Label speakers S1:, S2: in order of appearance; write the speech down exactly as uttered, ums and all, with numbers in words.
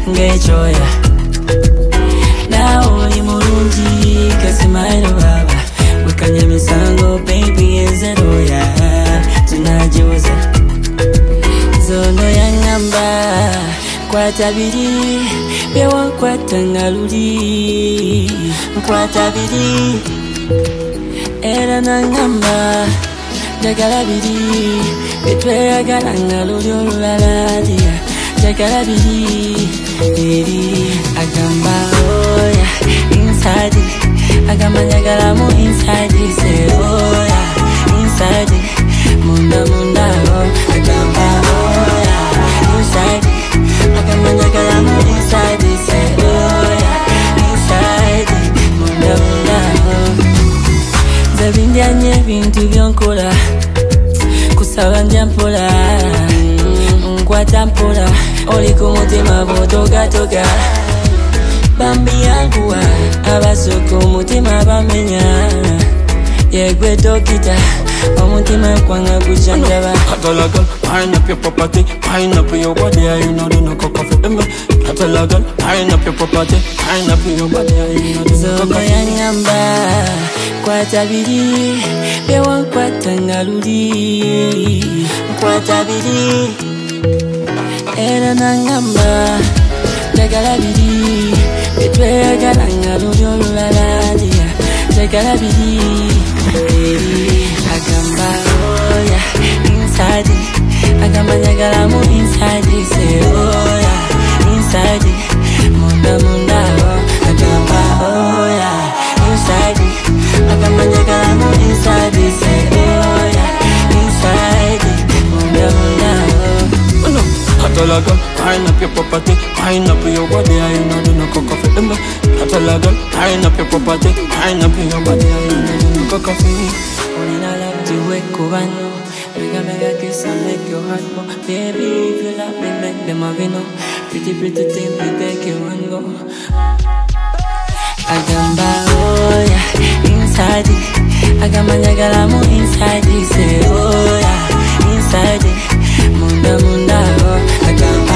S1: ngechoya now uli mulungi kasimairo baba wekanya misango baby enzeroya tunajoza zono yangamba kwatabiri bewa kwatangaluli kwatabiri era nangamba jagalabiri betweyagala ngaluli olulaladia jagalabiri eri agamba oya inside agamba njagala mu inside se oya inside munda munda oh agamba oya inside agamba njagala mu inside se oya inside munda munda oh zabindyanye bintu byonkola kusaba njampola nkwata mpola oli ku mutima bw'otogatoga bambi yanguwa abasooka omutima bamenya yegwe dokita omutima kwanga gujanjaba
S2: Catalagal, pine up your property, pine up your body, you know the no cock for them. Catalagal, pine up your property, pine up your body, you know the no cock for them.
S1: yangamba kwatabiri bewa kwatangaluli kwatabiri era nangamba jagalabiri betweyagala ngaluli olulaladia jagalabiri eri agamba oya inside agamba njagala mu inside se oya inside munda munda oh agamba oya inside agamba njagala mu inside se oya inside munda munda oh
S2: no Catalagal, pine up your property, pine up your body, you know the no cock for them. Catalagal, pine up your property, pine up your body, you know the no cock for them.
S1: Only I love to wake Kubano. Mega mega kiss and make your heart go. Baby, if you love me, make them have you know. Pretty pretty thing, me take you and go. Agamba oh yeah, inside it. Agamba njagala mu inside it. Say oh yeah, inside it. Munda munda oh. Agamba